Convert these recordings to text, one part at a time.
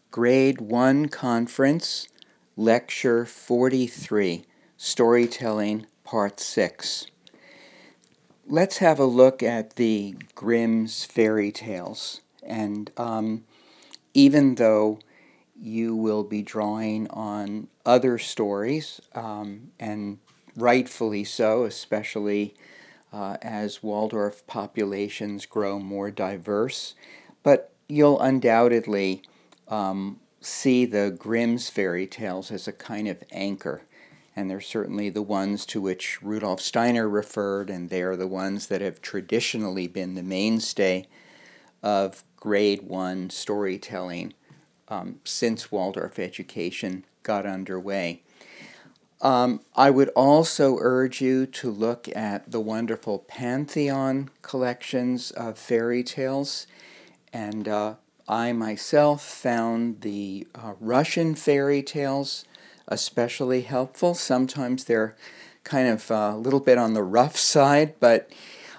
Grade 1 Conference, Lecture 43, Storytelling, Part 6. Let's have a look at the Grimm's fairy tales. And even though you will be drawing on other stories, and rightfully so, especially as Waldorf populations grow more diverse, but you'll undoubtedly see the Grimm's fairy tales as a kind of anchor. And they're certainly the ones to which Rudolf Steiner referred, and they are the ones that have traditionally been the mainstay of grade 1 storytelling since Waldorf education got underway. I would also urge you to look at the wonderful Pantheon collections of fairy tales, and I myself found the Russian fairy tales especially helpful. Sometimes they're kind of a little bit on the rough side, but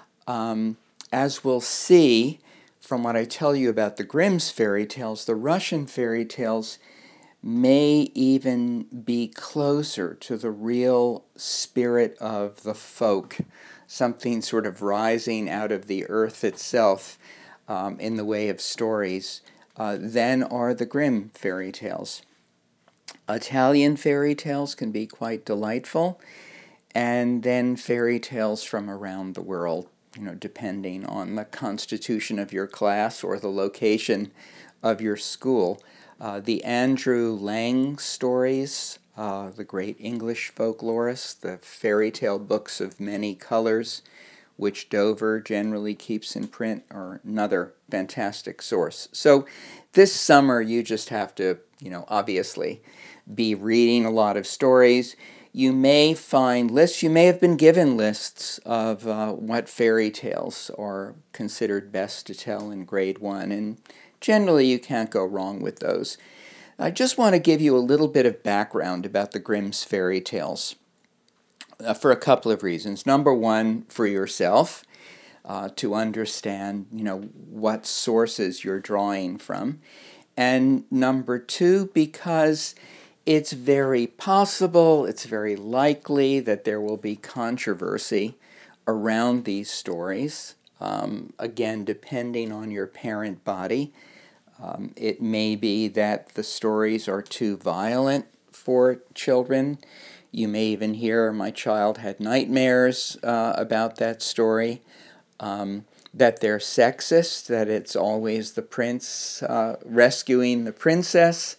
as we'll see from what I tell you about the Grimm's fairy tales, the Russian fairy tales may even be closer to the real spirit of the folk, something sort of rising out of the earth itself in the way of stories, than are the Grimm fairy tales. Italian fairy tales can be quite delightful, and then fairy tales from around the world, depending on the constitution of your class or the location of your school. The Andrew Lang stories, the great English folklorist, the fairy tale books of many colors, which Dover generally keeps in print, are another fantastic source. So this summer you just have to, obviously be reading a lot of stories. You may find lists, you may have been given lists of what fairy tales are considered best to tell in grade 1, and generally you can't go wrong with those. I just want to give you a little bit of background about the Grimm's fairy tales for a couple of reasons. Number one, for yourself, to understand, what sources you're drawing from. And number two, because it's very possible, it's very likely that there will be controversy around these stories. Again, depending on your parent body, it may be that the stories are too violent for children. You may even hear my child had nightmares about that story. That they're sexist, that it's always the prince rescuing the princess,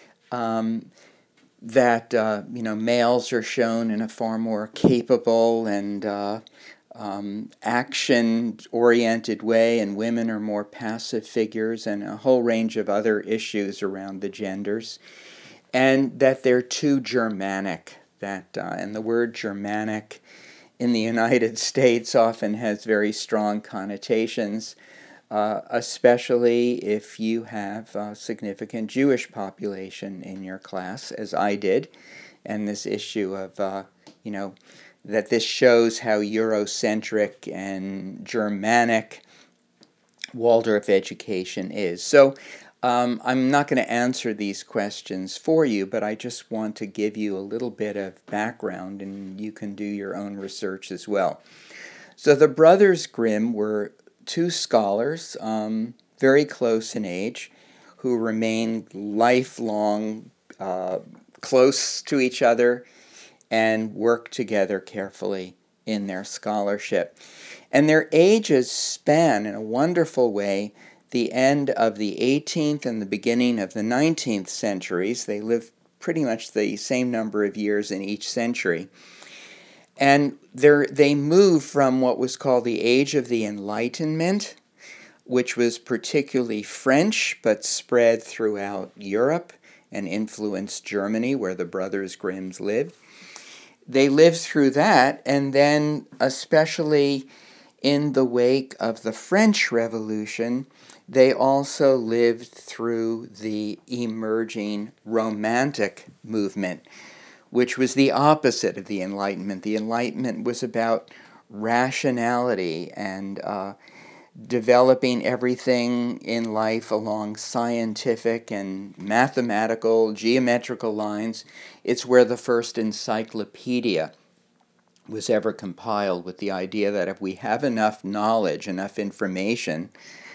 that males are shown in a far more capable and action-oriented way, and women are more passive figures, and a whole range of other issues around the genders, and that they're too Germanic. And the word Germanic in the United States often has very strong connotations, especially if you have a significant Jewish population in your class, as I did, and this issue of, that this shows how Eurocentric and Germanic Waldorf education is. So I'm not going to answer these questions for you, but I just want to give you a little bit of background, and you can do your own research as well. So the brothers Grimm were two scholars, very close in age, who remained lifelong close to each other and worked together carefully in their scholarship. And their ages span, in a wonderful way, the end of the 18th and the beginning of the 19th centuries. They lived pretty much the same number of years in each century. And they moved from what was called the Age of the Enlightenment, which was particularly French, but spread throughout Europe and influenced Germany, where the brothers Grimms lived. They lived through that, and then especially in the wake of the French Revolution, they also lived through the emerging Romantic movement, which was the opposite of the Enlightenment. The Enlightenment was about rationality and developing everything in life along scientific and mathematical, geometrical lines. It's where the first encyclopedia was ever compiled, with the idea that if we have enough knowledge, enough information,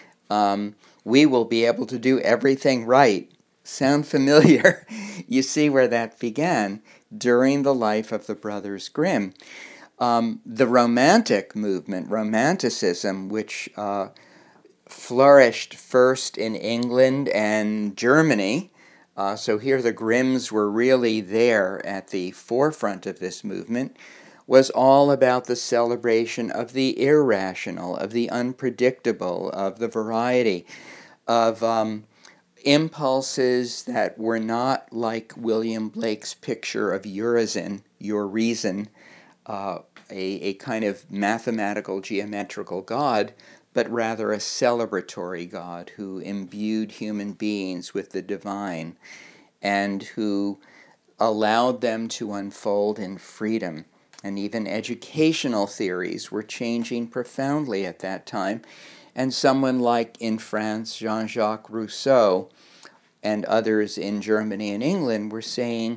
we will be able to do everything right. Sound familiar? You see where that began during the life of the Brothers Grimm. The Romantic movement, Romanticism, which flourished first in England and Germany. So here the Grimms were really there at the forefront of this movement, was all about the celebration of the irrational, of the unpredictable, of the variety, of impulses that were not like William Blake's picture of Urizen, your reason, a kind of mathematical, geometrical God, but rather a celebratory God who imbued human beings with the divine and who allowed them to unfold in freedom. And even educational theories were changing profoundly at that time. And someone like, in France, Jean-Jacques Rousseau and others in Germany and England were saying,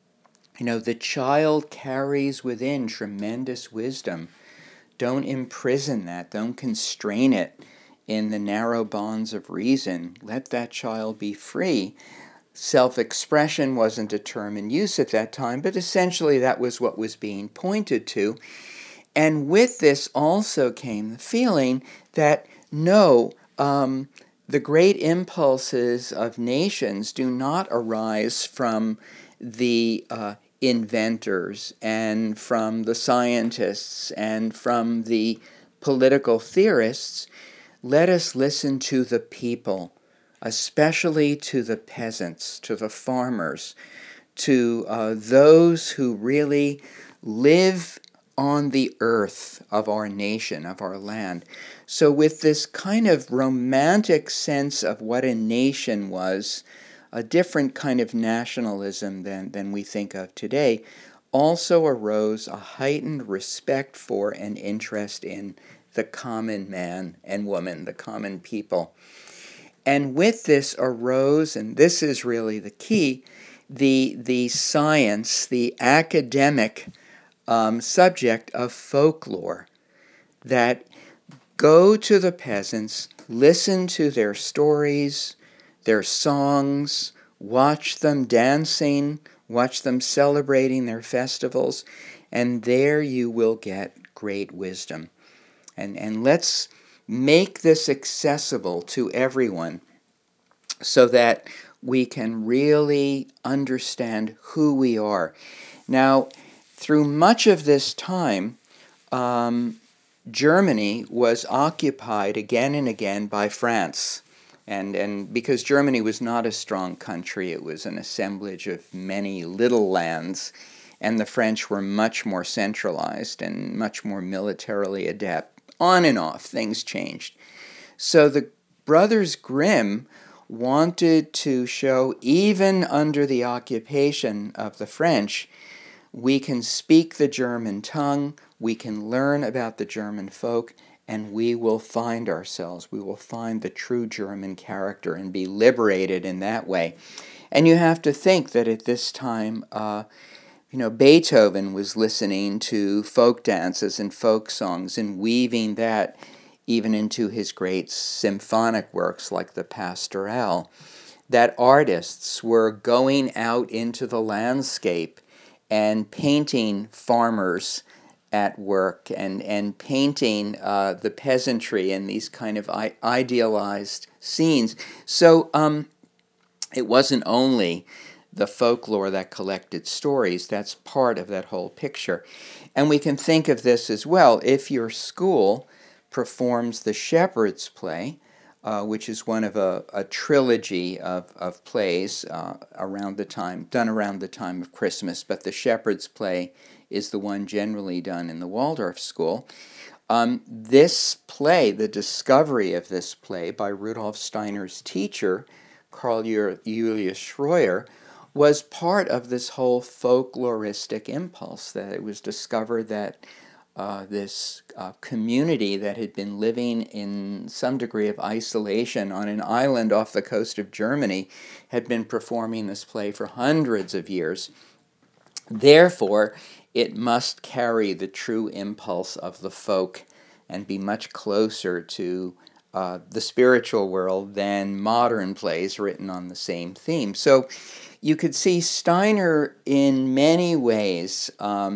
the child carries within tremendous wisdom. Don't imprison that. Don't constrain it in the narrow bonds of reason. Let that child be free. Self-expression wasn't a term in use at that time, but essentially that was what was being pointed to. And with this also came the feeling that no, the great impulses of nations do not arise from the inventors and from the scientists and from the political theorists. Let us listen to the people, especially to the peasants, to the farmers, to those who really live on the earth of our nation, of our land. So with this kind of romantic sense of what a nation was, a different kind of nationalism than we think of today, also arose a heightened respect for and interest in the common man and woman, the common people. And with this arose, and this is really the key, the science, the academic subject of folklore, that go to the peasants, listen to their stories, their songs, watch them dancing, watch them celebrating their festivals, and there you will get great wisdom. And let's make this accessible to everyone so that we can really understand who we are. Now, through much of this time, Germany was occupied again and again by France. And because Germany was not a strong country, it was an assemblage of many little lands, and the French were much more centralized and much more militarily adept. On and off, things changed. So the Brothers Grimm wanted to show, even under the occupation of the French, we can speak the German tongue, we can learn about the German folk, and we will find ourselves. We will find the true German character and be liberated in that way. And you have to think that at this time, Beethoven was listening to folk dances and folk songs and weaving that even into his great symphonic works like the Pastorale. That artists were going out into the landscape and painting farmers at work and painting the peasantry in these kind of idealized scenes. So it wasn't only the folklore that collected stories. That's part of that whole picture. And we can think of this as well. If your school performs the Shepherd's Play, which is one of a trilogy of plays done around the time of Christmas, but the Shepherd's Play is the one generally done in the Waldorf School. This play, the discovery of this play by Rudolf Steiner's teacher, Carl Julius Schroer, was part of this whole folkloristic impulse, that it was discovered that this community that had been living in some degree of isolation on an island off the coast of Germany had been performing this play for hundreds of years. Therefore, it must carry the true impulse of the folk and be much closer to the spiritual world than modern plays written on the same theme. So you could see Steiner in many ways,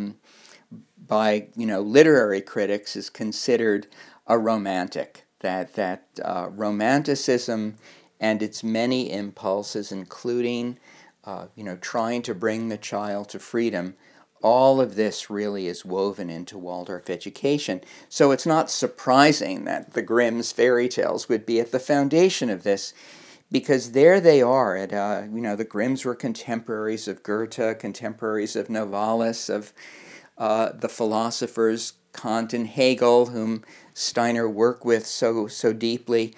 by literary critics, is considered a romantic. That romanticism and its many impulses, including trying to bring the child to freedom, all of this really is woven into Waldorf education. So it's not surprising that the Grimm's fairy tales would be at the foundation of this, because there they are. The Grimm's were contemporaries of Goethe, contemporaries of Novalis, of the philosophers Kant and Hegel, whom Steiner worked with so deeply.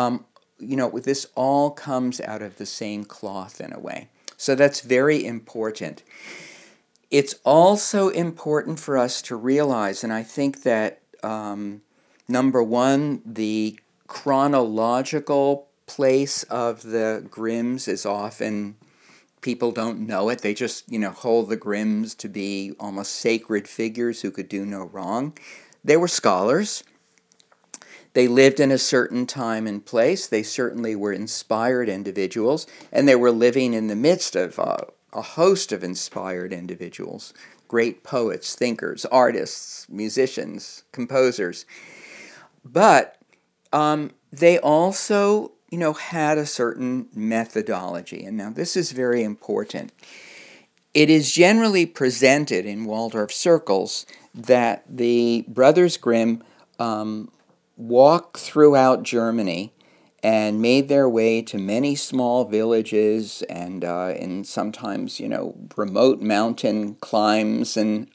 This all comes out of the same cloth in a way. So that's very important. It's also important for us to realize, and I think that, number one, the chronological place of the Grimm's is often, people don't know it. They just, hold the Grimm's to be almost sacred figures who could do no wrong. They were scholars. They lived in a certain time and place. They certainly were inspired individuals, and they were living in the midst of a host of inspired individuals, great poets, thinkers, artists, musicians, composers. But they also, had a certain methodology. And now this is very important. It is generally presented in Waldorf circles that the Brothers Grimm walked throughout Germany and made their way to many small villages and in sometimes, remote mountain climbs, and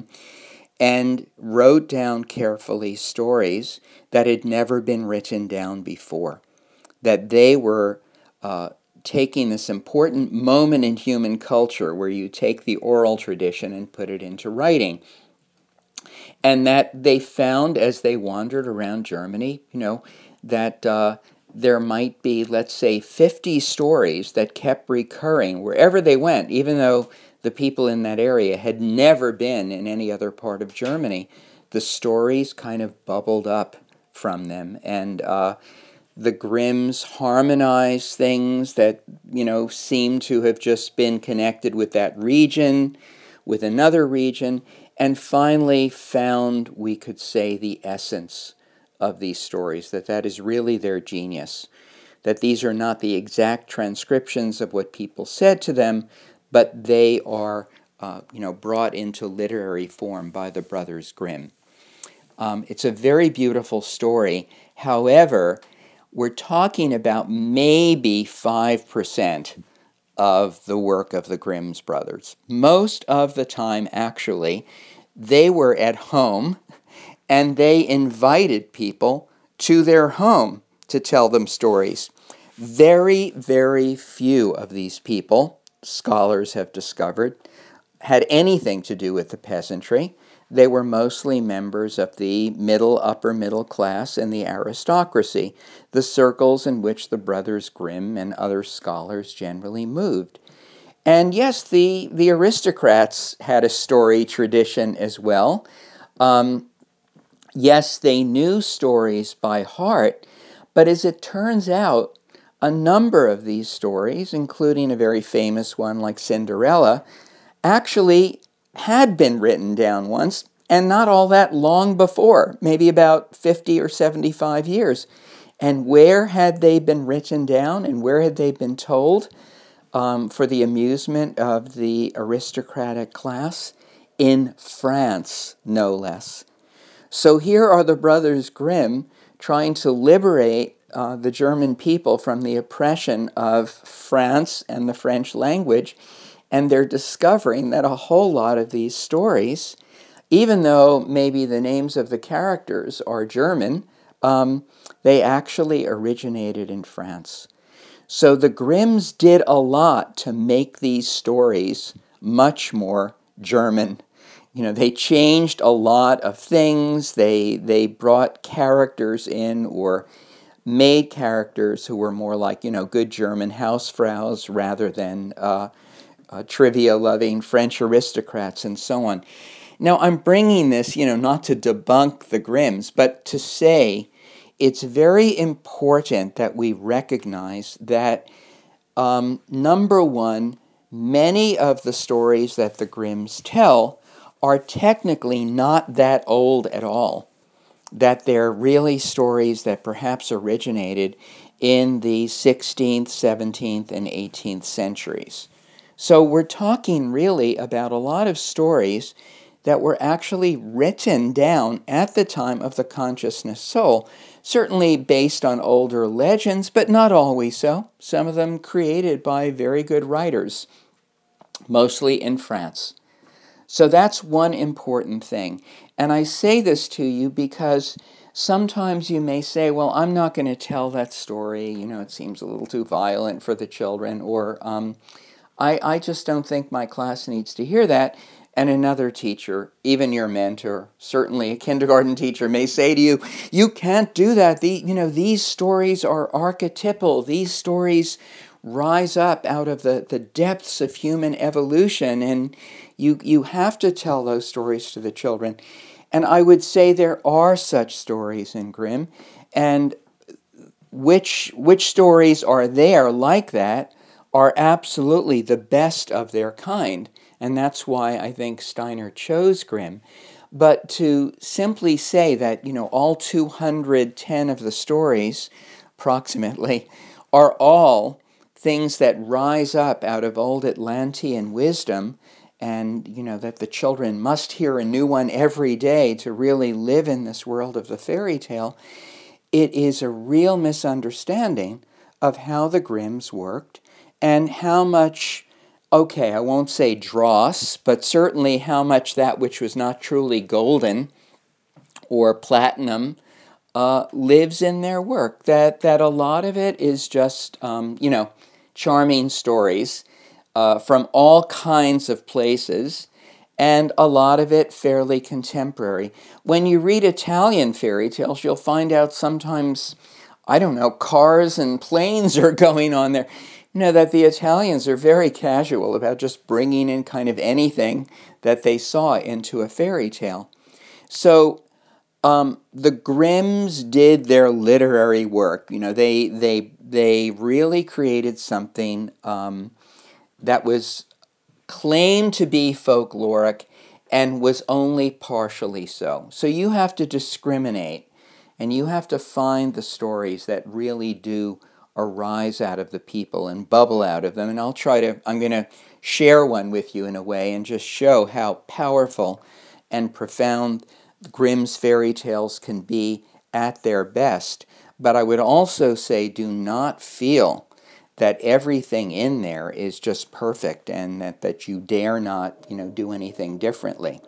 wrote down carefully stories that had never been written down before. That they were taking this important moment in human culture where you take the oral tradition and put it into writing. And that they found, as they wandered around Germany, that there might be, let's say, 50 stories that kept recurring wherever they went, even though the people in that area had never been in any other part of Germany. The stories kind of bubbled up from them, and the Grimms harmonized things that, seem to have just been connected with that region, with another region, and finally found, we could say, the essence of these stories, that is really their genius, that these are not the exact transcriptions of what people said to them, but they are brought into literary form by the Brothers Grimm. It's a very beautiful story. However, we're talking about maybe 5% of the work of the Grimm's brothers. Most of the time, actually, they were at home and they invited people to their home to tell them stories. Very, very few of these people, scholars have discovered, had anything to do with the peasantry. They were mostly members of the upper middle class and the aristocracy, the circles in which the Brothers Grimm and other scholars generally moved. And yes, the aristocrats had a story tradition as well. Yes, they knew stories by heart, but as it turns out, a number of these stories, including a very famous one like Cinderella, actually had been written down once, and not all that long before, maybe about 50 or 75 years. And where had they been written down, and where had they been told for the amusement of the aristocratic class? In France, no less. So here are the Brothers Grimm trying to liberate the German people from the oppression of France and the French language, and they're discovering that a whole lot of these stories, even though maybe the names of the characters are German, they actually originated in France. So the Grimms did a lot to make these stories much more German. They changed a lot of things. They brought characters in, or made characters who were more like, good German Hausfraus rather than trivia-loving French aristocrats and so on. Now, I'm bringing this, not to debunk the Grimms, but to say it's very important that we recognize that, number one, many of the stories that the Grimms tell are technically not that old at all, that they're really stories that perhaps originated in the 16th, 17th, and 18th centuries. So we're talking really about a lot of stories that were actually written down at the time of the consciousness soul, certainly based on older legends, but not always so. Some of them created by very good writers, mostly in France. So that's one important thing. And I say this to you because sometimes you may say, well, I'm not going to tell that story. It seems a little too violent for the children, or I just don't think my class needs to hear that. And another teacher, even your mentor, certainly a kindergarten teacher, may say to you, you can't do that. These stories are archetypal. These stories rise up out of the depths of human evolution, and you have to tell those stories to the children. And I would say there are such stories in Grimm, and which stories are there like that are absolutely the best of their kind, and that's why I think Steiner chose Grimm. But to simply say that, all 210 of the stories, approximately, are all things that rise up out of old Atlantean wisdom, and, that the children must hear a new one every day to really live in this world of the fairy tale, it is a real misunderstanding of how the Grimms worked and how much, okay, I won't say dross, but certainly how much that which was not truly golden or platinum lives in their work. That a lot of it is just, charming stories from all kinds of places, and a lot of it fairly contemporary. When you read Italian fairy tales, you'll find out sometimes, cars and planes are going on there. That the Italians are very casual about just bringing in kind of anything that they saw into a fairy tale. So the Grimms did their literary work. They really created something that was claimed to be folkloric and was only partially so. So you have to discriminate, and you have to find the stories that really do arise out of the people and bubble out of them. And I'm going to share one with you in a way and just show how powerful and profound Grimm's fairy tales can be at their best. But I would also say, do not feel that everything in there is just perfect and that you dare not, do anything differently.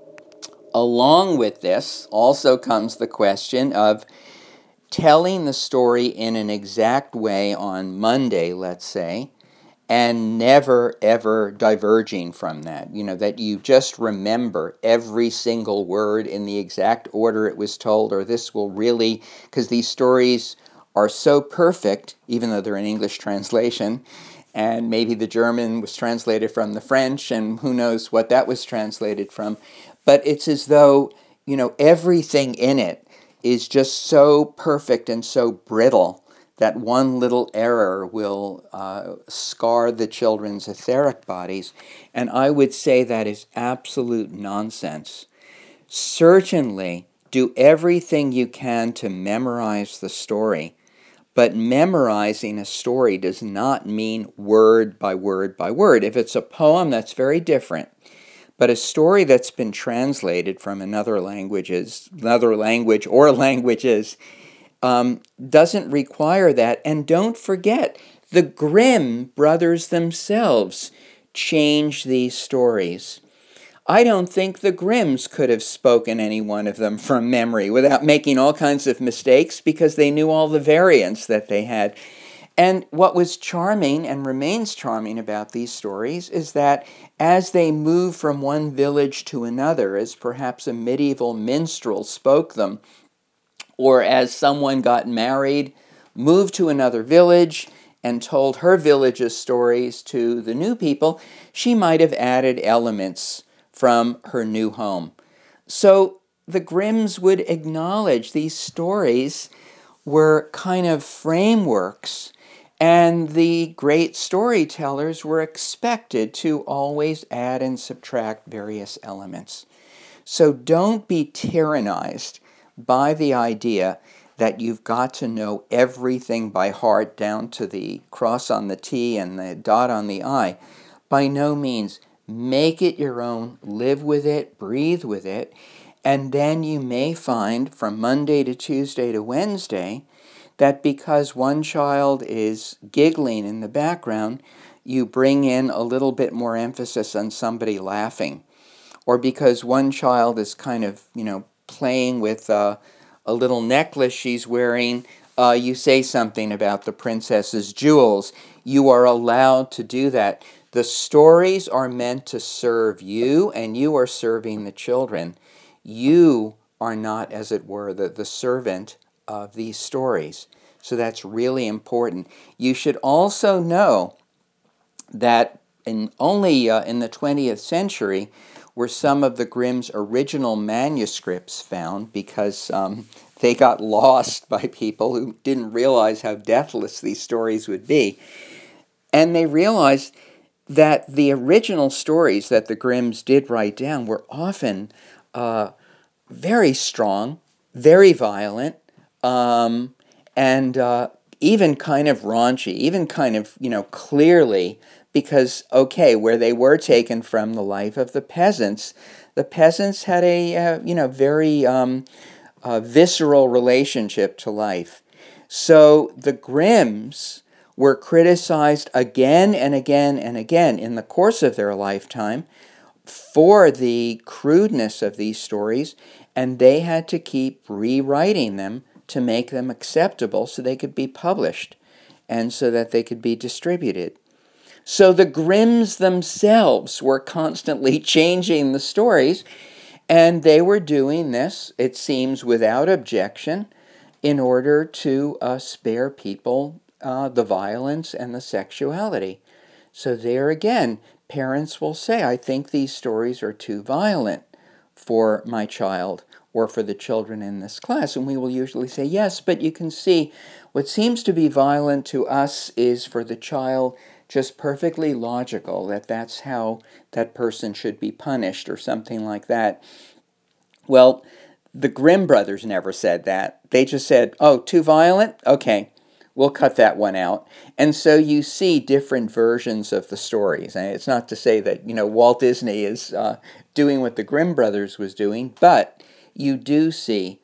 Along with this also comes the question of telling the story in an exact way on Monday, let's say, and never, ever diverging from that. That you just remember every single word in the exact order it was told, or this will really, because these stories are so perfect, even though they're an English translation, and maybe the German was translated from the French, and who knows what that was translated from, but it's as though, everything in it is just so perfect and so brittle that one little error will scar the children's etheric bodies. And I would say that is absolute nonsense. Certainly, do everything you can to memorize the story, but memorizing a story does not mean word by word by word. If it's a poem, that's very different. But a story that's been translated from another language or languages doesn't require that. And don't forget, the Grimm brothers themselves changed these stories. I don't think the Grimms could have spoken any one of them from memory without making all kinds of mistakes, because they knew all the variants that they had. And what was charming and remains charming about these stories is that as they move from one village to another, as perhaps a medieval minstrel spoke them, or as someone got married, moved to another village, and told her village's stories to the new people, she might have added elements from her new home. So the Grimms would acknowledge these stories were kind of frameworks, and the great storytellers were expected to always add and subtract various elements. So don't be tyrannized by the idea that you've got to know everything by heart down to the cross on the T and the dot on the I. By no means. Make it your own, live with it, breathe with it, and then you may find from Monday to Tuesday to Wednesday that because one child is giggling in the background, you bring in a little bit more emphasis on somebody laughing. Or because one child is kind of, playing with a little necklace she's wearing, you say something about the princess's jewels. You are allowed to do that. The stories are meant to serve you, and you are serving the children. You are not, as it were, the servant of these stories. So that's really important. You should also know that only in the 20th century were some of the Grimm's original manuscripts found, because they got lost by people who didn't realize how deathless these stories would be. And they realized that the original stories that the Grimms did write down were often very strong, very violent, and even kind of raunchy, even kind of, clearly, because, okay, where they were taken from the life of the peasants had a, very visceral relationship to life. So the Grimms were criticized again and again and again in the course of their lifetime for the crudeness of these stories, and they had to keep rewriting them to make them acceptable so they could be published and so that they could be distributed. So the Grimms themselves were constantly changing the stories, and they were doing this, it seems, without objection, in order to spare people the violence and the sexuality. So there again, parents will say, I think these stories are too violent for my child or for the children in this class. And we will usually say, yes, but you can see what seems to be violent to us is for the child just perfectly logical, that that's how that person should be punished or something like that. Well, the Grimm brothers never said that. They just said, oh, too violent? Okay, we'll cut that one out. And so you see different versions of the stories. And it's not to say that, Walt Disney is doing what the Grimm brothers was doing, but you do see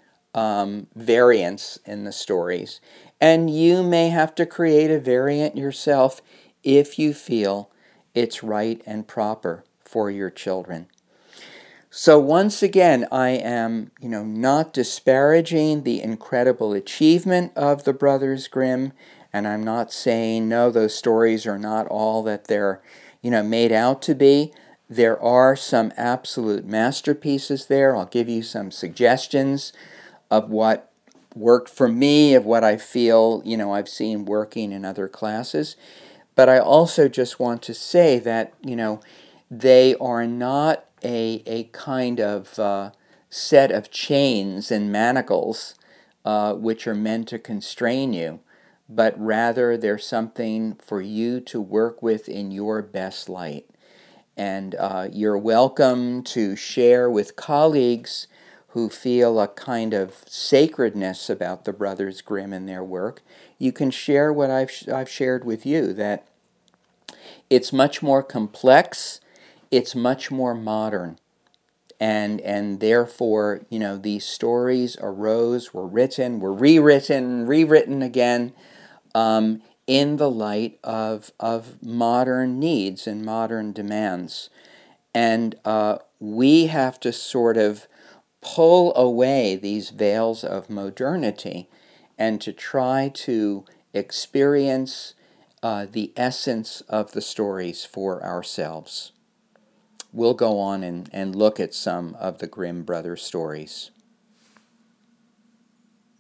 variants in the stories. And you may have to create a variant yourself if you feel it's right and proper for your children. So once again, I am, not disparaging the incredible achievement of the Brothers Grimm, and I'm not saying, no, those stories are not all that they're, made out to be. There are some absolute masterpieces there. I'll give you some suggestions of what worked for me, of what I feel, I've seen working in other classes. But I also just want to say that, they are not a kind of set of chains and manacles which are meant to constrain you, but rather they're something for you to work with in your best light. And you're welcome to share with colleagues who feel a kind of sacredness about the Brothers Grimm and their work. You can share what I've shared with you, that it's much more complex, it's much more modern. And therefore, these stories arose, were written, were rewritten again, in the light of modern needs and modern demands. And we have to sort of pull away these veils of modernity and to try to experience the essence of the stories for ourselves. We'll go on and look at some of the Grimm brothers stories.